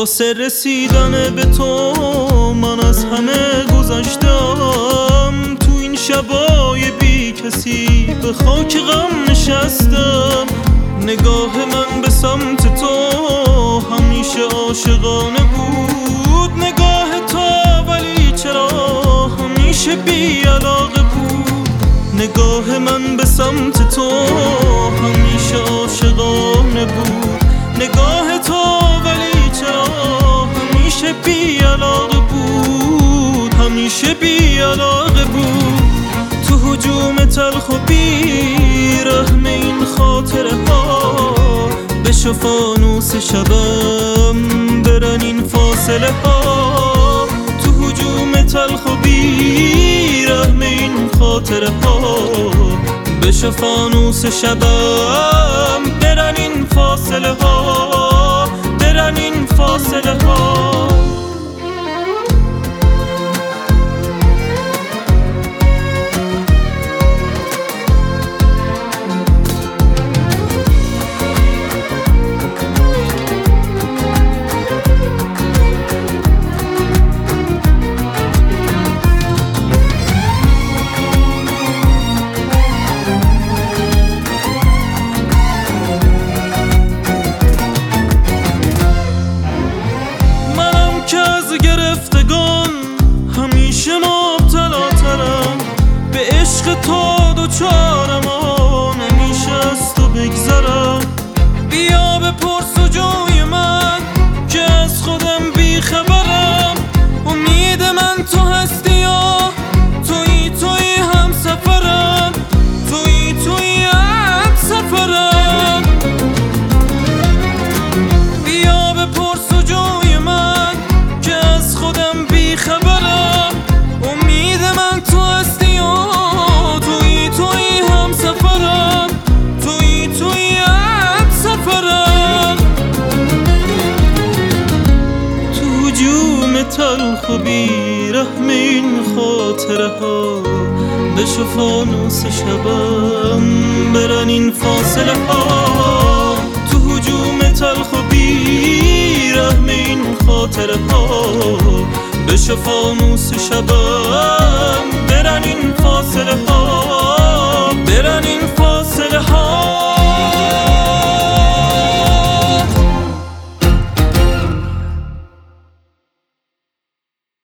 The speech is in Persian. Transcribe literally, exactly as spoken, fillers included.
واسه رسیدن به تو من از همه گذشتم، تو این شبای بی کسی به خاک غم نشستم. نگاه من به سمت تو همیشه عاشقانه بود، نگاه تو ولی چرا همیشه بی علاقه بود. نگاه من به سمت تو همیشه عاشقانه بود، نگاه تو ولی چرا همیشه بی علاقه بود، همیشه بی علاقه بود. تو هجوم تلخ و بی رحم این خاطره ها بشو فانوس شبم برن این فاصله ها. تو هجوم تلخ و بی رحم این خاطره ها بشو فانوس شبم برن این فاصله ها، برن این فاصله ها. همیشه مبتلاترم به عشق تو دوچارم و نمیشه از تو بگذرم. بیا بپرس و جوی من که از خودم بیخبرم، امید من تو هستی یا توی توی هم سفرم، توی توی هم سفرم. بیا بپرس و جوی من که از خودم بیخبرم، امید من تو هستی و توی توی هم سفرم، توی توی هم سفرم. تو هجوم تلخ و بی رحم این خاطره ها بشو فانوس شبم برن این فاصله ها. تو هجوم تلخ و بی رحم این خاطره ها بشو فانوس شبم برن این فاصله ها، برن این فاصله ها.